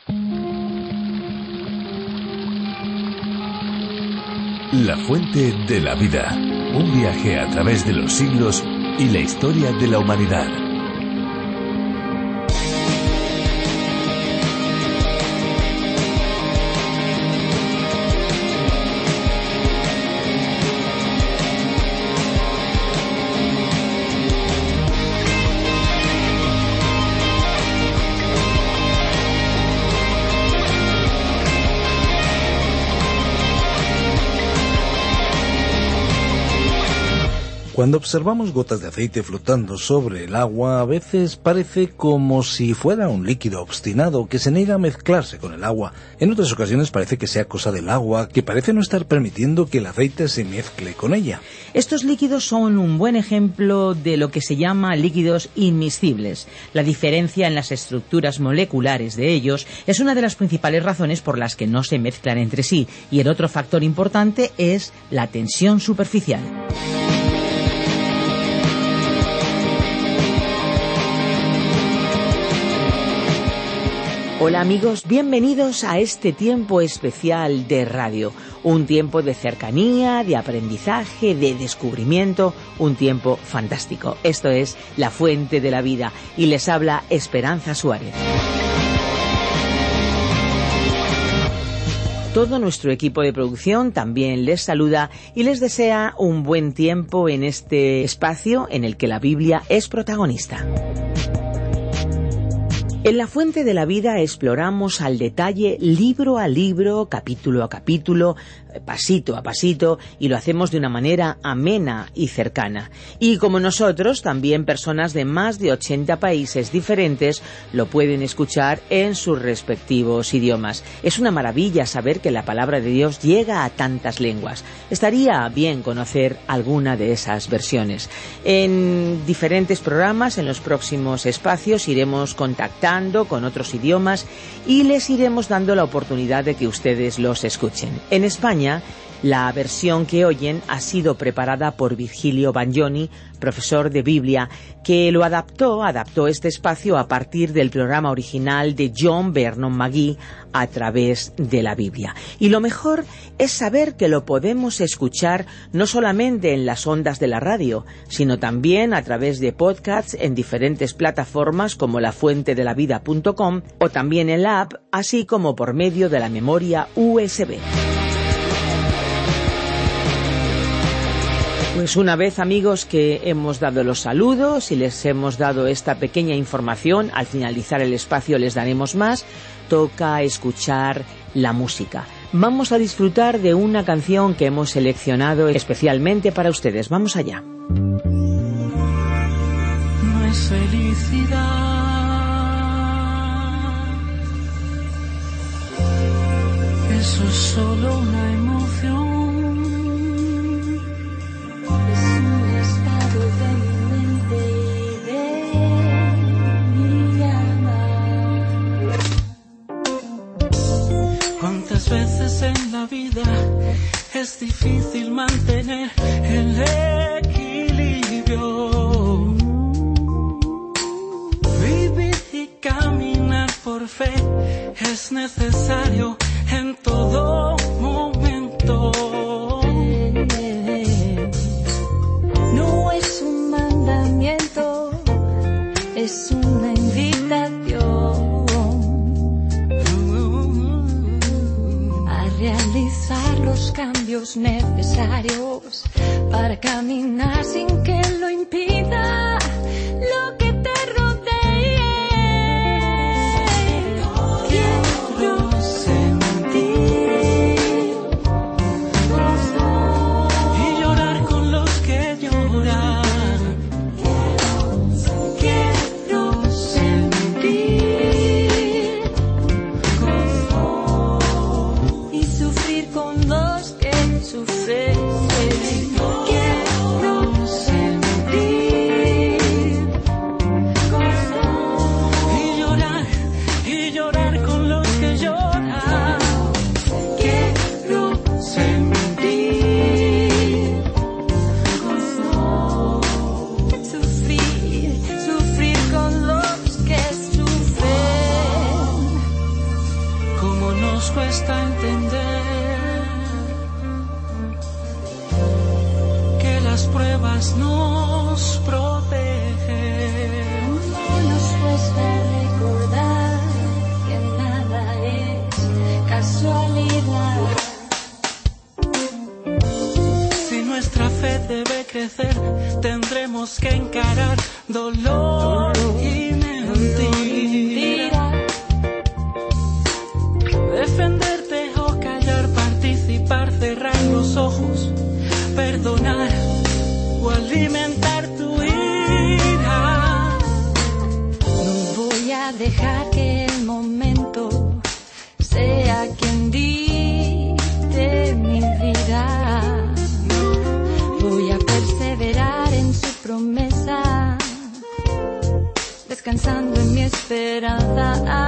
La fuente de la vida. Un viaje a través de los siglos y la historia de la humanidad. Cuando observamos gotas de aceite flotando sobre el agua, a veces parece como si fuera un líquido obstinado que se niega a mezclarse con el agua. En otras ocasiones parece que sea cosa del agua, que parece no estar permitiendo que el aceite se mezcle con ella. Estos líquidos son un buen ejemplo de lo que se llama líquidos inmiscibles. La diferencia en las estructuras moleculares de ellos es una de las principales razones por las que no se mezclan entre sí, y el otro factor importante es la tensión superficial. Hola amigos, bienvenidos a este tiempo especial de radio, un tiempo de cercanía, de aprendizaje, de descubrimiento, un tiempo fantástico. Esto es La Fuente de la Vida y les habla Esperanza Suárez. Todo nuestro equipo de producción también les saluda y les desea un buen tiempo en este espacio en el que la Biblia es protagonista. En La Fuente de la Vida exploramos al detalle, libro a libro, capítulo a capítulo, pasito a pasito, y lo hacemos de una manera amena y cercana. Y como nosotros, también personas de más de 80 países diferentes lo pueden escuchar en sus respectivos idiomas. Es una maravilla saber que la palabra de Dios llega a tantas lenguas. Estaría bien conocer alguna de esas versiones. En diferentes programas, en los próximos espacios, iremos contactando con otros idiomas y les iremos dando la oportunidad de que ustedes los escuchen. En España, la versión que oyen ha sido preparada por Virgilio Bagnoni, profesor de Biblia, que lo adaptó este espacio a partir del programa original de John Vernon McGee a través de la Biblia. Y lo mejor es saber que lo podemos escuchar no solamente en las ondas de la radio, sino también a través de podcasts en diferentes plataformas como lafuentedelavida.com o también en la app, así como por medio de la memoria USB. Pues una vez, amigos, que hemos dado los saludos y les hemos dado esta pequeña información, al finalizar el espacio les daremos más, toca escuchar la música. Vamos a disfrutar de una canción que hemos seleccionado especialmente para ustedes. Vamos allá. No es felicidad, eso es solo una emoción. ¿Cuántas veces en la vida es difícil mantener el equilibrio? Vivir y caminar por fe es necesario en todo momento. No es un mandamiento, es una invitación a realizar los cambios necesarios para caminar sin que lo impida lo que te rodea. Quiero sentir y llorar con los que lloran. Quiero sentir y sufrir con los que sufren. Quiero sentir Y llorar con los que lloran. quiero sentir sufrir con los que sufren. nos cuesta entender que las pruebas nos protegen. No nos cuesta recordar que nada es casualidad. Si nuestra fe debe crecer, tendremos que encarar dolor y mentira. Defenderte o callar, participar, cerrar los ojos, perdonar o alimentar tu ira. No voy a dejar que el momento sea quien dicte mi vida. Voy a perseverar en su promesa, descansando en mi esperanza.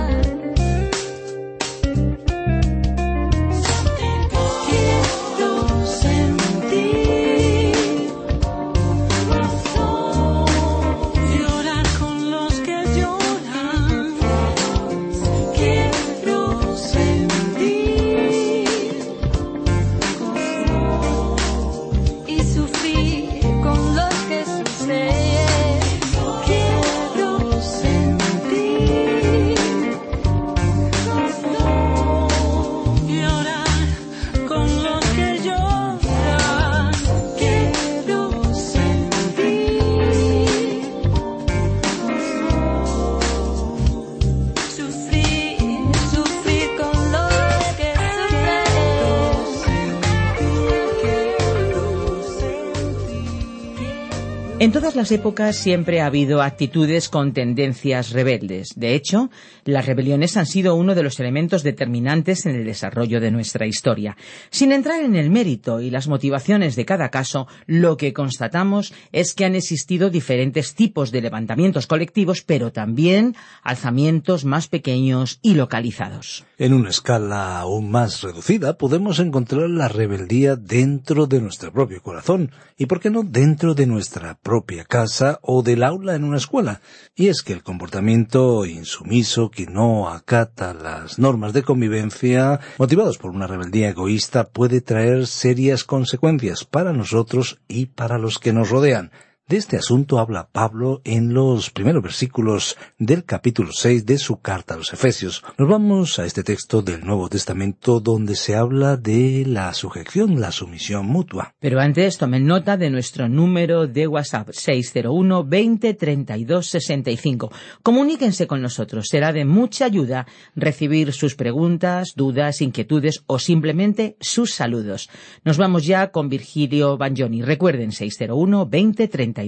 En todas las épocas siempre ha habido actitudes con tendencias rebeldes. De hecho, las rebeliones han sido uno de los elementos determinantes en el desarrollo de nuestra historia. Sin entrar en el mérito y las motivaciones de cada caso, lo que constatamos es que han existido diferentes tipos de levantamientos colectivos, pero también alzamientos más pequeños y localizados. En una escala aún más reducida podemos encontrar la rebeldía dentro de nuestro propio corazón y, ¿por qué no, dentro de nuestra propia casa o del aula en una escuela? Y es que el comportamiento insumiso que no acata las normas de convivencia, motivados por una rebeldía egoísta, puede traer serias consecuencias para nosotros y para los que nos rodean. De este asunto habla Pablo en los primeros versículos del capítulo 6 de su carta a los Efesios. Nos vamos a este texto del Nuevo Testamento donde se habla de la sujeción, la sumisión mutua. Pero antes tomen nota de nuestro número de WhatsApp 601 20 32 65. Comuníquense con nosotros, será de mucha ayuda recibir sus preguntas, dudas, inquietudes o simplemente sus saludos. Nos vamos ya con Virgilio Bagnoni. Recuerden 601 20 32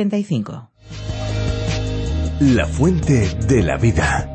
65. La fuente de la vida.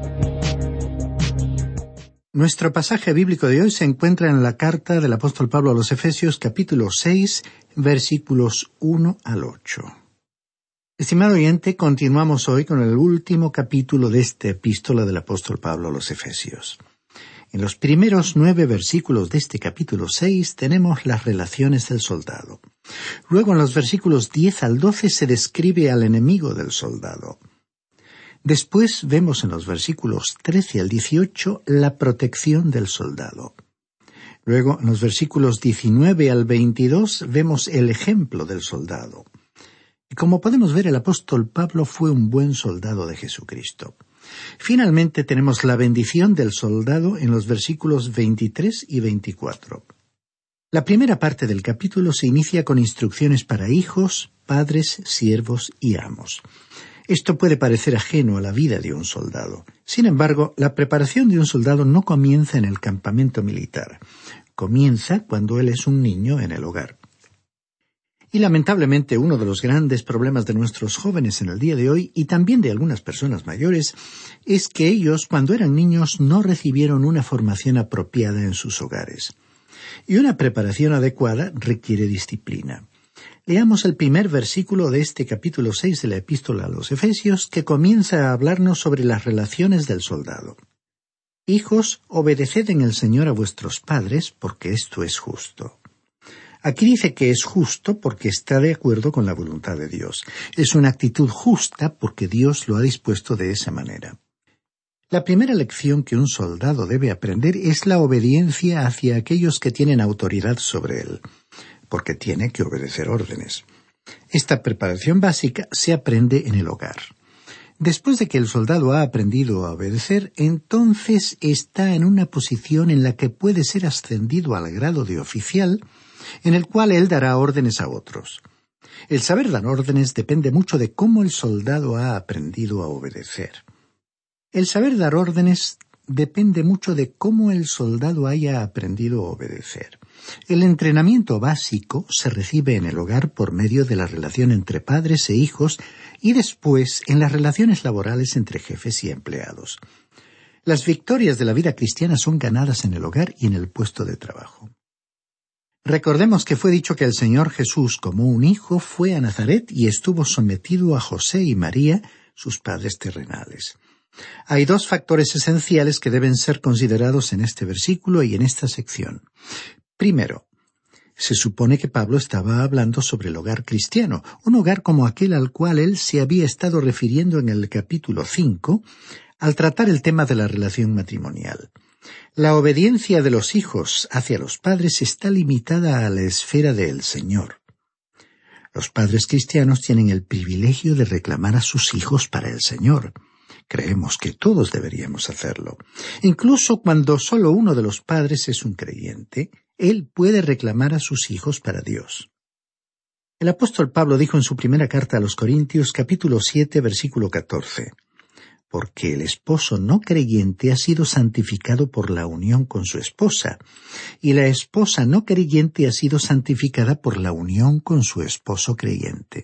Nuestro pasaje bíblico de hoy se encuentra en la carta del apóstol Pablo a los Efesios, capítulo 6, versículos 1 al 8. Estimado oyente, continuamos hoy con el último capítulo de esta epístola del apóstol Pablo a los Efesios. En los primeros 9 versículos de este capítulo 6 tenemos las relaciones del soldado. Luego en los versículos 10 al 12 se describe al enemigo del soldado. Después vemos en los versículos 13 al 18 la protección del soldado. Luego en los versículos 19 al 22 vemos el ejemplo del soldado. Y como podemos ver, el apóstol Pablo fue un buen soldado de Jesucristo. Finalmente tenemos la bendición del soldado en los versículos 23 y 24. La primera parte del capítulo se inicia con instrucciones para hijos, padres, siervos y amos. Esto puede parecer ajeno a la vida de un soldado. Sin embargo, la preparación de un soldado no comienza en el campamento militar. Comienza cuando él es un niño en el hogar. Y lamentablemente uno de los grandes problemas de nuestros jóvenes en el día de hoy, y también de algunas personas mayores, es que ellos, cuando eran niños, no recibieron una formación apropiada en sus hogares. Y una preparación adecuada requiere disciplina. Leamos el primer versículo de este capítulo 6 de la epístola a los Efesios, que comienza a hablarnos sobre las relaciones del soldado. Hijos, obedeced en el Señor a vuestros padres, porque esto es justo. Aquí dice que es justo porque está de acuerdo con la voluntad de Dios. Es una actitud justa porque Dios lo ha dispuesto de esa manera. La primera lección que un soldado debe aprender es la obediencia hacia aquellos que tienen autoridad sobre él, porque tiene que obedecer órdenes. Esta preparación básica se aprende en el hogar. Después de que el soldado ha aprendido a obedecer, entonces está en una posición en la que puede ser ascendido al grado de oficial, en el cual él dará órdenes a otros. El saber dar órdenes depende mucho de cómo el soldado ha aprendido a obedecer. El saber dar órdenes depende mucho de cómo el soldado haya aprendido a obedecer. El entrenamiento básico se recibe en el hogar por medio de la relación entre padres e hijos y después en las relaciones laborales entre jefes y empleados. Las victorias de la vida cristiana son ganadas en el hogar y en el puesto de trabajo. Recordemos que fue dicho que el Señor Jesús, como un hijo, fue a Nazaret y estuvo sometido a José y María, sus padres terrenales. Hay dos factores esenciales que deben ser considerados en este versículo y en esta sección. Primero, se supone que Pablo estaba hablando sobre el hogar cristiano, un hogar como aquel al cual él se había estado refiriendo en el capítulo 5, al tratar el tema de la relación matrimonial. La obediencia de los hijos hacia los padres está limitada a la esfera del Señor. Los padres cristianos tienen el privilegio de reclamar a sus hijos para el Señor. Creemos que todos deberíamos hacerlo. Incluso cuando solo uno de los padres es un creyente, él puede reclamar a sus hijos para Dios. El apóstol Pablo dijo en su primera carta a los Corintios, capítulo 7, versículo 14, «Porque el esposo no creyente ha sido santificado por la unión con su esposa, y la esposa no creyente ha sido santificada por la unión con su esposo creyente».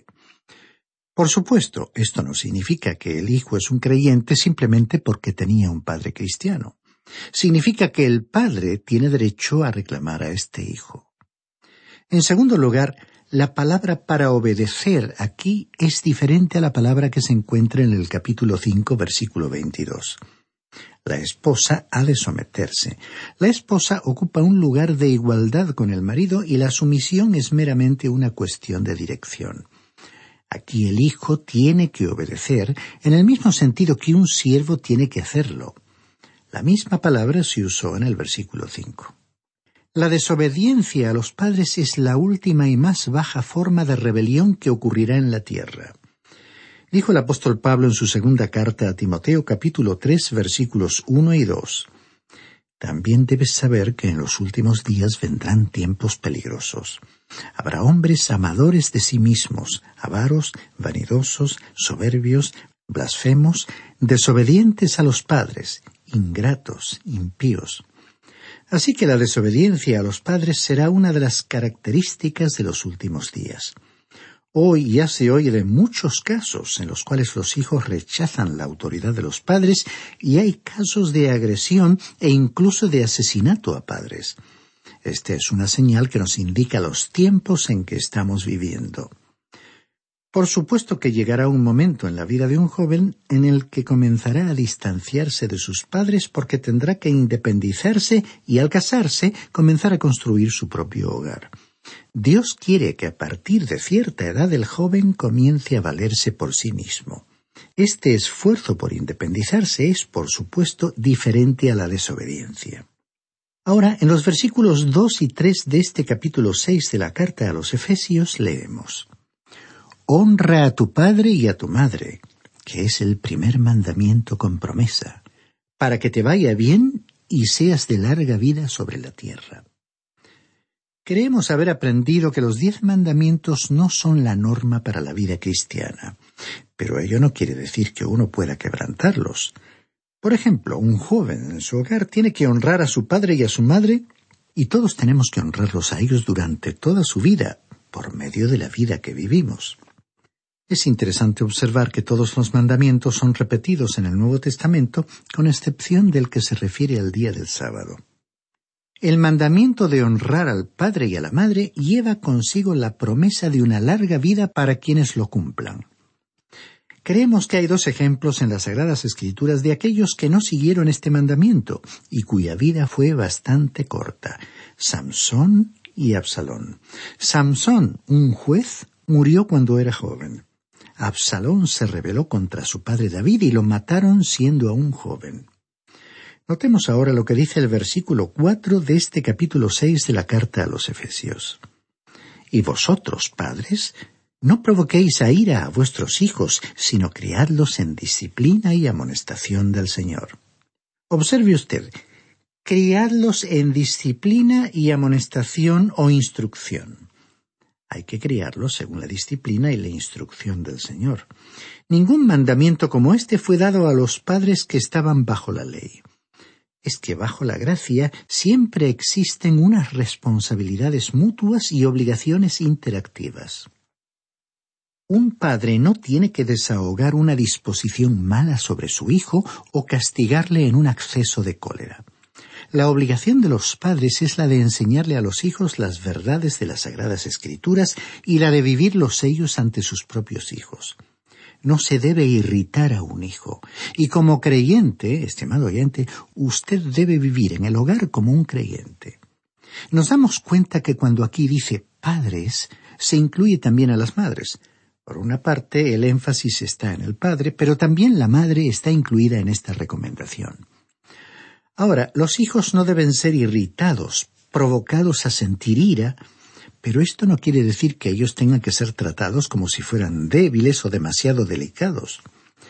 Por supuesto, esto no significa que el hijo es un creyente simplemente porque tenía un padre cristiano. Significa que el padre tiene derecho a reclamar a este hijo. En segundo lugar, la palabra para obedecer aquí es diferente a la palabra que se encuentra en el capítulo 5, versículo 22. La esposa ha de someterse. La esposa ocupa un lugar de igualdad con el marido y la sumisión es meramente una cuestión de dirección. Aquí el hijo tiene que obedecer en el mismo sentido que un siervo tiene que hacerlo. La misma palabra se usó en el versículo 5. La desobediencia a los padres es la última y más baja forma de rebelión que ocurrirá en la tierra. Dijo el apóstol Pablo en su segunda carta a Timoteo, capítulo 3, versículos 1 y 2. También debes saber que en los últimos días vendrán tiempos peligrosos. Habrá hombres amadores de sí mismos, avaros, vanidosos, soberbios, blasfemos, desobedientes a los padres, ingratos, impíos. Así que la desobediencia a los padres será una de las características de los últimos días. Hoy ya se oye de muchos casos en los cuales los hijos rechazan la autoridad de los padres y hay casos de agresión e incluso de asesinato a padres. Esta es una señal que nos indica los tiempos en que estamos viviendo. Por supuesto que llegará un momento en la vida de un joven en el que comenzará a distanciarse de sus padres porque tendrá que independizarse y al casarse comenzar a construir su propio hogar. Dios quiere que a partir de cierta edad el joven comience a valerse por sí mismo. Este esfuerzo por independizarse es, por supuesto, diferente a la desobediencia. Ahora, en los versículos 2 y 3 de este capítulo 6 de la carta a los Efesios leemos: «Honra a tu padre y a tu madre, que es el primer mandamiento con promesa, para que te vaya bien y seas de larga vida sobre la tierra». Creemos haber aprendido que los 10 mandamientos no son la norma para la vida cristiana, pero ello no quiere decir que uno pueda quebrantarlos. Por ejemplo, un joven en su hogar tiene que honrar a su padre y a su madre, y todos tenemos que honrarlos a ellos durante toda su vida, por medio de la vida que vivimos. Es interesante observar que todos los mandamientos son repetidos en el Nuevo Testamento, con excepción del que se refiere al día del sábado. El mandamiento de honrar al padre y a la madre lleva consigo la promesa de una larga vida para quienes lo cumplan. Creemos que hay 2 ejemplos en las Sagradas Escrituras de aquellos que no siguieron este mandamiento y cuya vida fue bastante corta: Samsón y Absalón. Samsón, un juez, murió cuando era joven. Absalón se rebeló contra su padre David y lo mataron siendo aún joven. Notemos ahora lo que dice el versículo 4 de este capítulo 6 de la carta a los Efesios. Y vosotros, padres, no provoquéis a ira a vuestros hijos, sino criadlos en disciplina y amonestación del Señor. Observe usted, criadlos en disciplina y amonestación o instrucción. Hay que criarlos según la disciplina y la instrucción del Señor. Ningún mandamiento como este fue dado a los padres que estaban bajo la ley. Es que bajo la gracia siempre existen unas responsabilidades mutuas y obligaciones interactivas. Un padre no tiene que desahogar una disposición mala sobre su hijo o castigarle en un acceso de cólera. La obligación de los padres es la de enseñarle a los hijos las verdades de las Sagradas Escrituras y la de vivirlos ellos ante sus propios hijos. No se debe irritar a un hijo. Y como creyente, estimado oyente, usted debe vivir en el hogar como un creyente. Nos damos cuenta que cuando aquí dice padres, se incluye también a las madres. Por una parte, el énfasis está en el padre, pero también la madre está incluida en esta recomendación. Ahora, los hijos no deben ser irritados, provocados a sentir ira, pero esto no quiere decir que ellos tengan que ser tratados como si fueran débiles o demasiado delicados.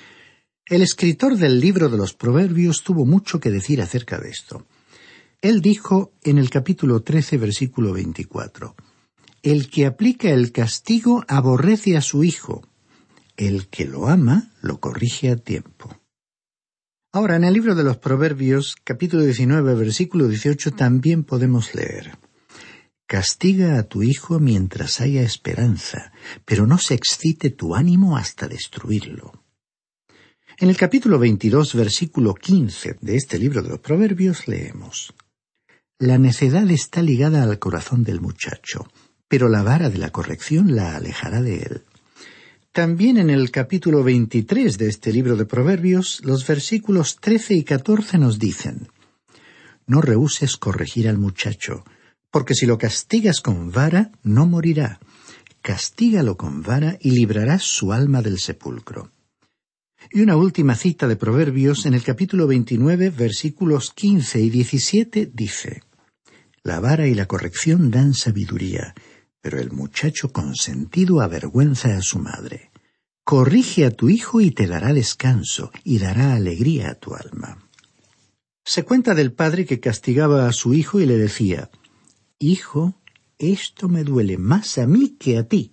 El escritor del libro de los Proverbios tuvo mucho que decir acerca de esto. Él dijo en el capítulo 13, versículo 24, «El que aplica el castigo aborrece a su hijo. El que lo ama lo corrige a tiempo». Ahora, en el libro de los Proverbios, capítulo 19, versículo 18, también podemos leer, «Castiga a tu hijo mientras haya esperanza, pero no se excite tu ánimo hasta destruirlo». En el capítulo 22, versículo 15 de este libro de los Proverbios leemos, «La necedad está ligada al corazón del muchacho, pero la vara de la corrección la alejará de él». También en el capítulo 23 de este libro de Proverbios, los versículos 13 y 14 nos dicen, «No rehuses corregir al muchacho, porque si lo castigas con vara, no morirá. Castígalo con vara y librarás su alma del sepulcro». Y una última cita de Proverbios en el capítulo 29, versículos 15 y 17 dice, «La vara y la corrección dan sabiduría, pero el muchacho consentido avergüenza a su madre. Corrige a tu hijo y te dará descanso, y dará alegría a tu alma». Se cuenta del padre que castigaba a su hijo y le decía, «Hijo, esto me duele más a mí que a ti».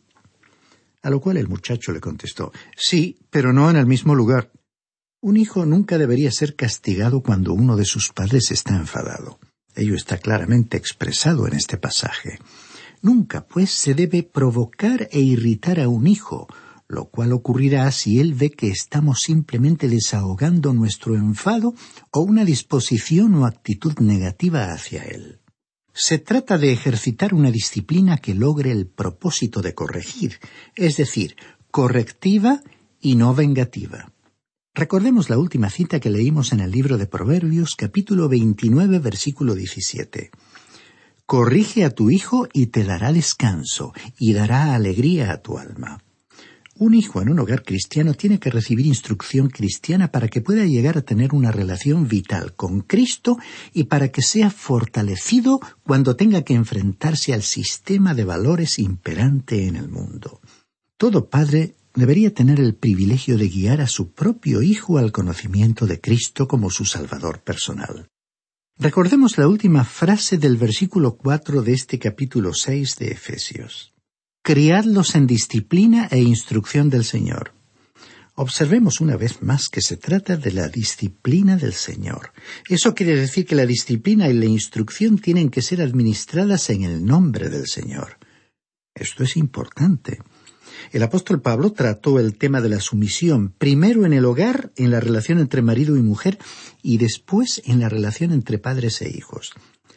A lo cual el muchacho le contestó, «Sí, pero no en el mismo lugar». Un hijo nunca debería ser castigado cuando uno de sus padres está enfadado. Ello está claramente expresado en este pasaje. Nunca, pues, se debe provocar e irritar a un hijo, lo cual ocurrirá si él ve que estamos simplemente desahogando nuestro enfado o una disposición o actitud negativa hacia él. Se trata de ejercitar una disciplina que logre el propósito de corregir, es decir, correctiva y no vengativa. Recordemos la última cita que leímos en el libro de Proverbios, capítulo 29, versículo 17. «Corrige a tu hijo y te dará descanso, y dará alegría a tu alma». Un hijo en un hogar cristiano tiene que recibir instrucción cristiana para que pueda llegar a tener una relación vital con Cristo y para que sea fortalecido cuando tenga que enfrentarse al sistema de valores imperante en el mundo. Todo padre debería tener el privilegio de guiar a su propio hijo al conocimiento de Cristo como su Salvador personal. Recordemos la última frase del versículo 4 de este capítulo 6 de Efesios. «Criadlos en disciplina e instrucción del Señor». Observemos una vez más que se trata de la disciplina del Señor. Eso quiere decir que la disciplina y la instrucción tienen que ser administradas en el nombre del Señor. Esto es importante. El apóstol Pablo trató el tema de la sumisión, primero en el hogar, en la relación entre marido y mujer, y después en la relación entre padres e hijos.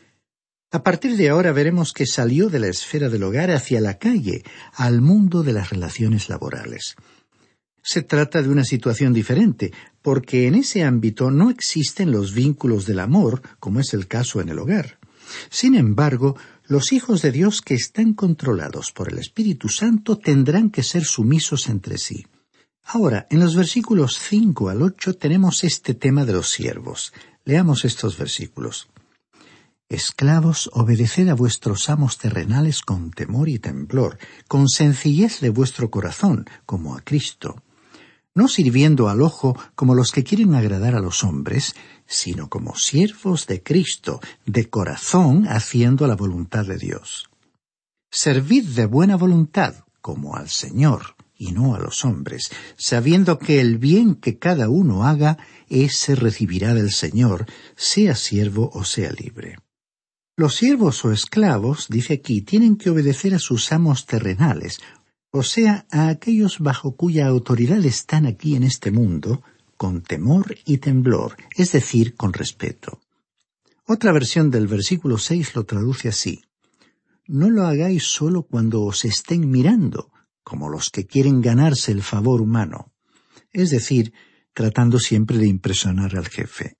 A partir de ahora veremos que salió de la esfera del hogar hacia la calle, al mundo de las relaciones laborales. Se trata de una situación diferente, porque en ese ámbito no existen los vínculos del amor, como es el caso en el hogar. Sin embargo, los hijos de Dios que están controlados por el Espíritu Santo tendrán que ser sumisos entre sí. Ahora, en los versículos 5 al 8 tenemos este tema de los siervos. Leamos estos versículos. Esclavos, obedeced a vuestros amos terrenales con temor y temblor, con sencillez de vuestro corazón, como a Cristo, no sirviendo al ojo como los que quieren agradar a los hombres, sino como siervos de Cristo, de corazón haciendo la voluntad de Dios. Servid de buena voluntad, como al Señor, y no a los hombres, sabiendo que el bien que cada uno haga, ese recibirá del Señor, sea siervo o sea libre. Los siervos o esclavos, dice aquí, tienen que obedecer a sus amos terrenales, o sea, a aquellos bajo cuya autoridad están aquí en este mundo, con temor y temblor, es decir, con respeto. Otra versión del versículo 6 lo traduce así: no lo hagáis solo cuando os estén mirando, como los que quieren ganarse el favor humano, es decir, tratando siempre de impresionar al jefe,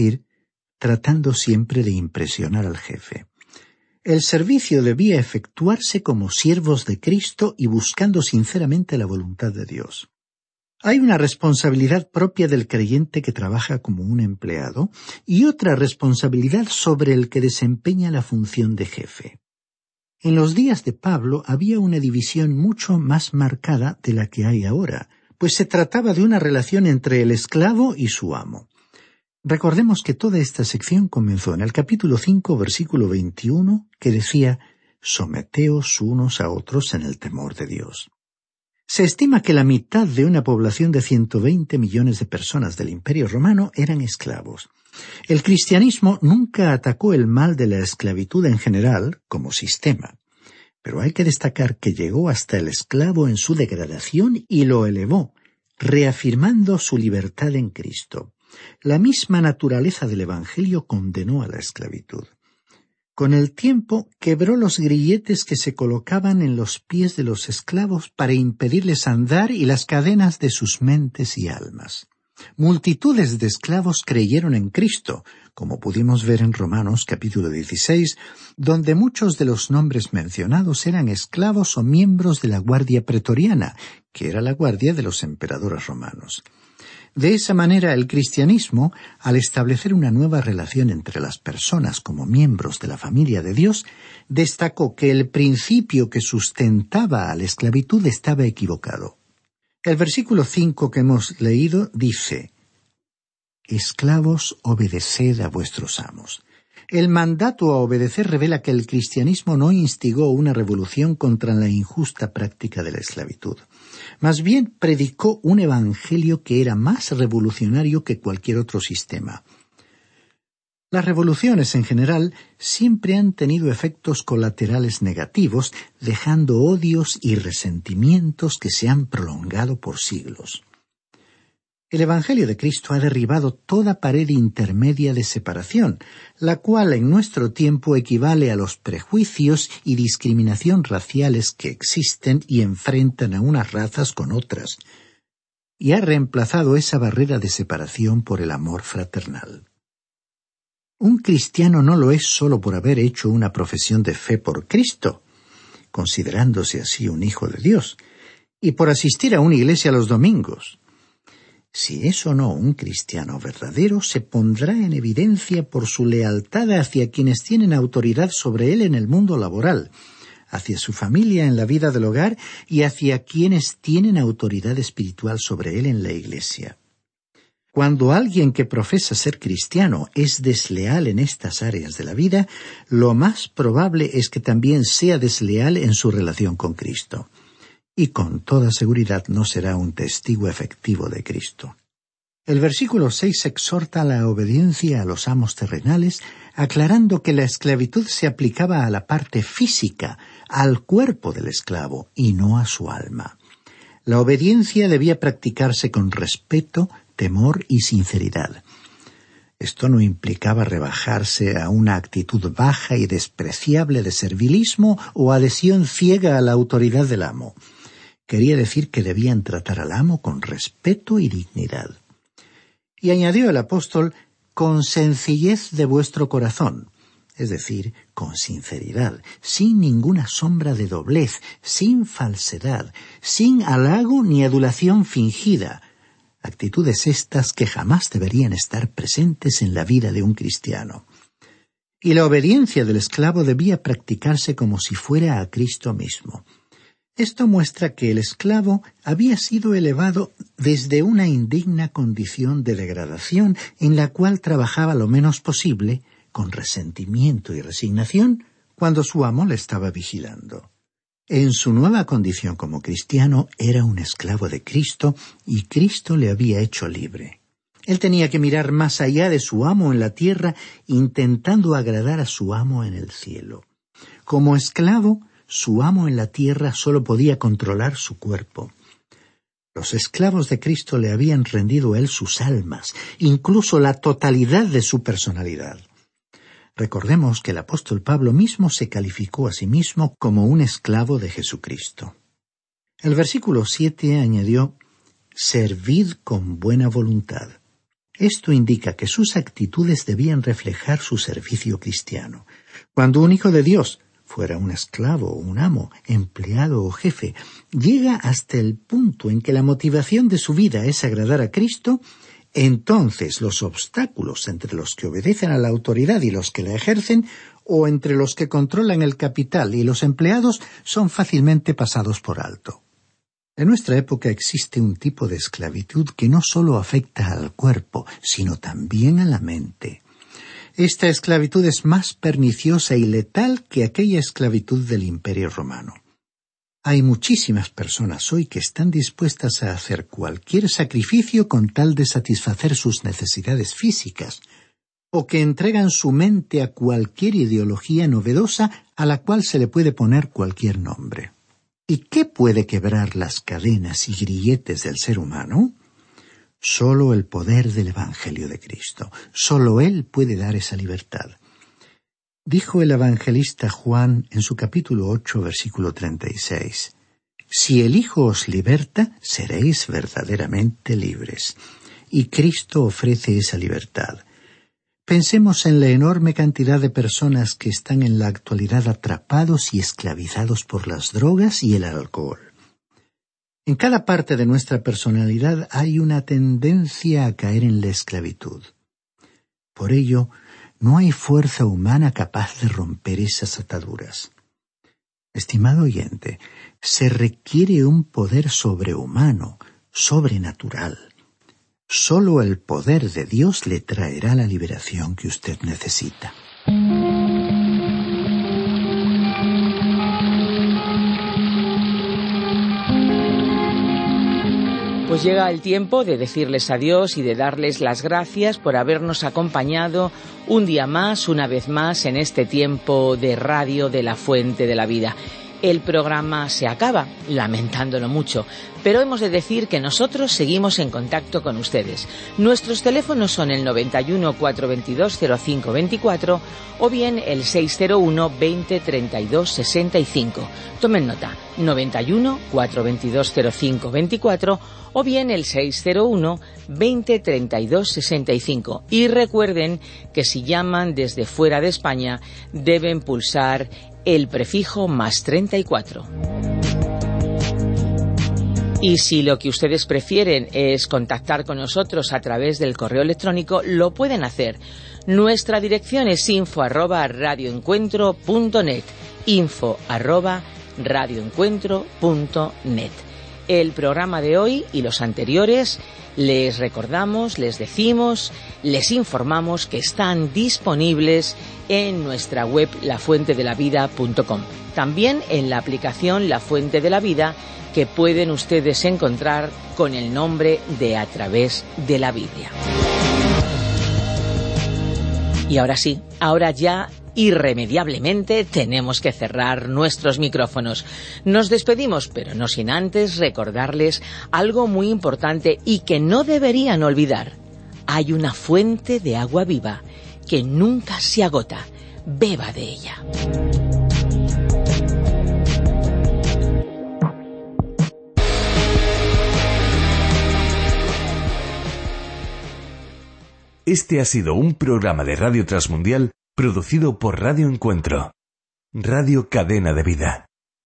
El servicio debía efectuarse como siervos de Cristo y buscando sinceramente la voluntad de Dios. Hay una responsabilidad propia del creyente que trabaja como un empleado y otra responsabilidad sobre el que desempeña la función de jefe. En los días de Pablo había una división mucho más marcada de la que hay ahora, pues se trataba de una relación entre el esclavo y su amo. Recordemos que toda esta sección comenzó en el capítulo 5, versículo 21, que decía: «Someteos unos a otros en el temor de Dios». Se estima que la mitad de una población de 120 millones de personas del Imperio Romano eran esclavos. El cristianismo nunca atacó el mal de la esclavitud en general como sistema, pero hay que destacar que llegó hasta el esclavo en su degradación y lo elevó, reafirmando su libertad en Cristo. La misma naturaleza del Evangelio condenó a la esclavitud. Con el tiempo quebró los grilletes que se colocaban en los pies de los esclavos para impedirles andar y las cadenas de sus mentes y almas. Multitudes de esclavos creyeron en Cristo, como pudimos ver en Romanos capítulo 16, donde muchos de los nombres mencionados eran esclavos o miembros de la guardia pretoriana, que era la guardia de los emperadores romanos. De esa manera, el cristianismo, al establecer una nueva relación entre las personas como miembros de la familia de Dios, destacó que el principio que sustentaba a la esclavitud estaba equivocado. El versículo 5 que hemos leído dice: «Esclavos, obedeced a vuestros amos». El mandato a obedecer revela que el cristianismo no instigó una revolución contra la injusta práctica de la esclavitud. Más bien predicó un evangelio que era más revolucionario que cualquier otro sistema. Las revoluciones en general siempre han tenido efectos colaterales negativos, dejando odios y resentimientos que se han prolongado por siglos. El Evangelio de Cristo ha derribado toda pared intermedia de separación, la cual en nuestro tiempo equivale a los prejuicios y discriminación raciales que existen y enfrentan a unas razas con otras, y ha reemplazado esa barrera de separación por el amor fraternal. Un cristiano no lo es solo por haber hecho una profesión de fe por Cristo, considerándose así un hijo de Dios, y por asistir a una iglesia los domingos. Si es o no un cristiano verdadero, se pondrá en evidencia por su lealtad hacia quienes tienen autoridad sobre él en el mundo laboral, hacia su familia en la vida del hogar y hacia quienes tienen autoridad espiritual sobre él en la iglesia. Cuando alguien que profesa ser cristiano es desleal en estas áreas de la vida, lo más probable es que también sea desleal en su relación con Cristo. Y con toda seguridad no será un testigo efectivo de Cristo. El versículo 6 exhorta a la obediencia a los amos terrenales, aclarando que la esclavitud se aplicaba a la parte física, al cuerpo del esclavo, y no a su alma. La obediencia debía practicarse con respeto, temor y sinceridad. Esto no implicaba rebajarse a una actitud baja y despreciable de servilismo o adhesión ciega a la autoridad del amo. Quería decir que debían tratar al amo con respeto y dignidad. Y añadió el apóstol, con sencillez de vuestro corazón, es decir, con sinceridad, sin ninguna sombra de doblez, sin falsedad, sin halago ni adulación fingida, actitudes estas que jamás deberían estar presentes en la vida de un cristiano. Y la obediencia del esclavo debía practicarse como si fuera a Cristo mismo. Esto muestra que el esclavo había sido elevado desde una indigna condición de degradación en la cual trabajaba lo menos posible, con resentimiento y resignación, cuando su amo le estaba vigilando. En su nueva condición como cristiano era un esclavo de Cristo y Cristo le había hecho libre. Él tenía que mirar más allá de su amo en la tierra, intentando agradar a su amo en el cielo. Como esclavo, su amo en la tierra solo podía controlar su cuerpo. Los esclavos de Cristo le habían rendido a él sus almas, incluso la totalidad de su personalidad. Recordemos que el apóstol Pablo mismo se calificó a sí mismo como un esclavo de Jesucristo. El versículo 7 añadió: «Servid con buena voluntad». Esto indica que sus actitudes debían reflejar su servicio cristiano. Cuando un hijo de Dios, fuera un esclavo, un amo, empleado o jefe, llega hasta el punto en que la motivación de su vida es agradar a Cristo, entonces los obstáculos entre los que obedecen a la autoridad y los que la ejercen, o entre los que controlan el capital y los empleados, son fácilmente pasados por alto. En nuestra época existe un tipo de esclavitud que no solo afecta al cuerpo, sino también a la mente. Esta esclavitud es más perniciosa y letal que aquella esclavitud del Imperio Romano. Hay muchísimas personas hoy que están dispuestas a hacer cualquier sacrificio con tal de satisfacer sus necesidades físicas, o que entregan su mente a cualquier ideología novedosa a la cual se le puede poner cualquier nombre. ¿Y qué puede quebrar las cadenas y grilletes del ser humano? Solo el poder del Evangelio de Cristo. Solo Él puede dar esa libertad. Dijo el evangelista Juan en su capítulo 8, versículo 36, «Si el Hijo os liberta, seréis verdaderamente libres». Y Cristo ofrece esa libertad. Pensemos en la enorme cantidad de personas que están en la actualidad atrapados y esclavizados por las drogas y el alcohol. En cada parte de nuestra personalidad hay una tendencia a caer en la esclavitud. Por ello, no hay fuerza humana capaz de romper esas ataduras. Estimado oyente, se requiere un poder sobrehumano, sobrenatural. Solo el poder de Dios le traerá la liberación que usted necesita. Pues llega el tiempo de decirles adiós y de darles las gracias por habernos acompañado un día más, una vez más, en este tiempo de radio de la Fuente de la Vida. El programa se acaba, lamentándolo mucho, pero hemos de decir que nosotros seguimos en contacto con ustedes. Nuestros teléfonos son el 91 422 0524 o bien el 601 20 32 65. Tomen nota, 91 422 0524 o bien el 601 20 32 65. Y recuerden que si llaman desde fuera de España deben pulsar el prefijo más 34. Y si lo que ustedes prefieren es contactar con nosotros a través del correo electrónico, lo pueden hacer. Nuestra dirección es info@radioencuentro.net, info@radioencuentro.net. El programa de hoy y los anteriores les recordamos, les decimos, les informamos que están disponibles en nuestra web lafuentedelavida.com. También en la aplicación La Fuente de la Vida, que pueden ustedes encontrar con el nombre de A Través de la Biblia. Y ahora sí, ahora ya irremediablemente tenemos que cerrar nuestros micrófonos. Nos despedimos, pero no sin antes recordarles algo muy importante y que no deberían olvidar. Hay una fuente de agua viva que nunca se agota. Beba de ella. Este ha sido un programa de Radio Transmundial producido por Radio Encuentro, Radio Cadena de Vida.